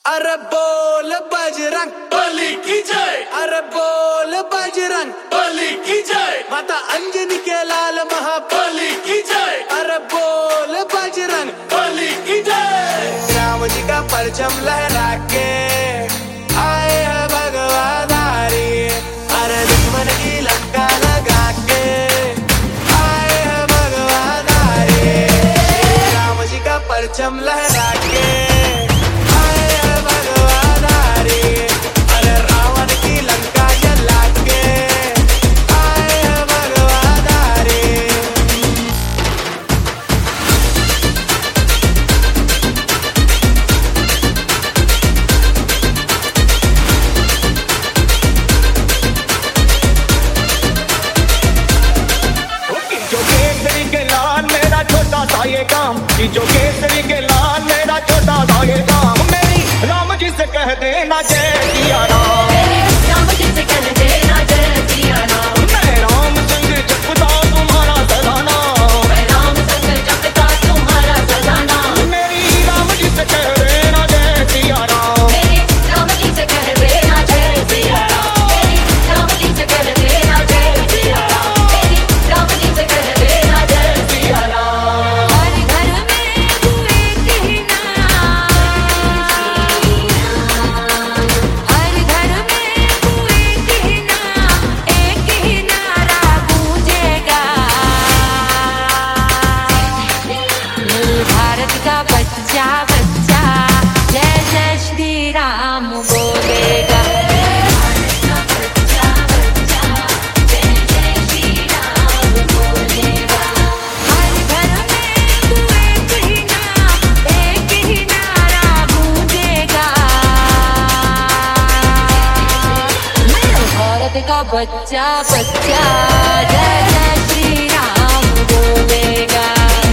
अरे बोल बजरंग बली की जय, अरे बोल बजरंग बली की जय, माता अंजनी के लाल बली की जय, अरे बोल बजरंग बली की जय। राम जी का परचम लहरा के आए हैं भगवाधारी, अरे दुश्मन की लंका लगा के आए हैं भगवाधारी। राम जी का परचम लहरा के ये काम कि जो केसरी के लाल मेरा छोटा सा ये काम, मेरी राम जी से कह देना जय सिया राम, राम जी से कह देना जय सिया राम। मैं राम संग जपता तुम्हारा सदा नाम, मैं राम संग जपता तुम्हारा सदा नाम। मेरी राम जी से कह देना जय सिया राम, मेरी राम जी से कह देना जय सिया राम, मेरी राम जी से कह देना जय सिया राम, मेरी राम जी से कह देना जय सिया राम। बच्चा बच्चा जय जय श्री राम बोलेगा। बच्चा बच्चा जय जय श्री राम बोलेगा। हर घर में तू एक ही नारा गूंजेगा। भारत का बच्चा बच्चा जय जय श्री राम बोलेगा।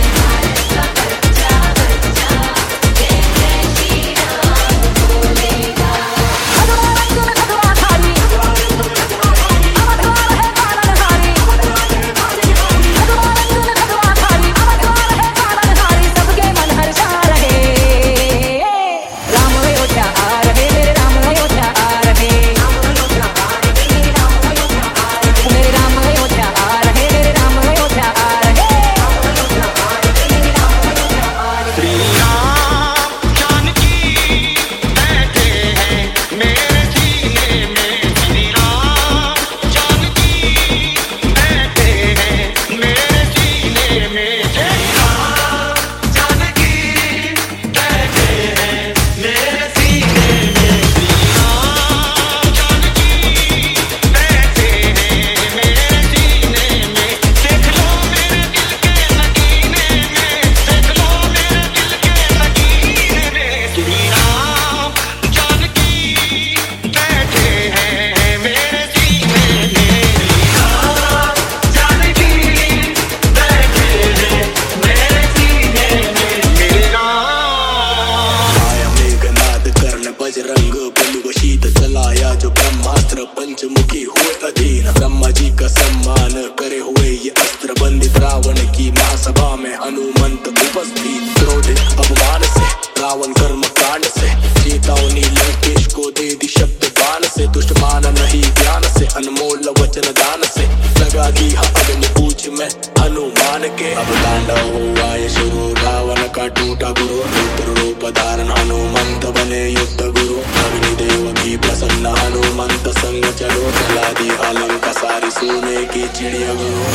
बजरंग बलि वशीत चलाया जो ब्रह्मास्त्र पंचमुखी हुए अधीन, ब्रह्मा जी का सम्मान करे हुए ये अस्त्र बंदित रावण की महासभा में हनुमंत उपस्थित। क्रोध अपमान से रावण कर्म कांड से चेतावनी लंकेश को दे दी शब्द बाण से, दुष्ट मान नहीं ज्ञान से अनमोल वचन दान से लगा दी अग्नि पूछ में हनुमान के। अब तांडव हुआ ये शुरू, रावण का टूटा गुरु, रुद्र रूप धारण हनुमंत बने युद्ध गुरु। अग्निदेव की प्रसन्न हनुमंत संग चलो, चला दी अलंका सारी सोने की चिड़िया गुरु।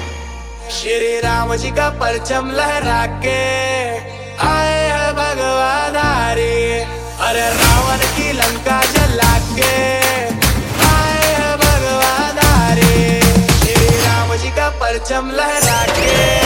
श्री राम जी का परचम लहरा के आए हैं भगवाधारी, अरे रावण की लंका जला के आए हैं भगवाधारी। श्री राम जी का परचम लहरा के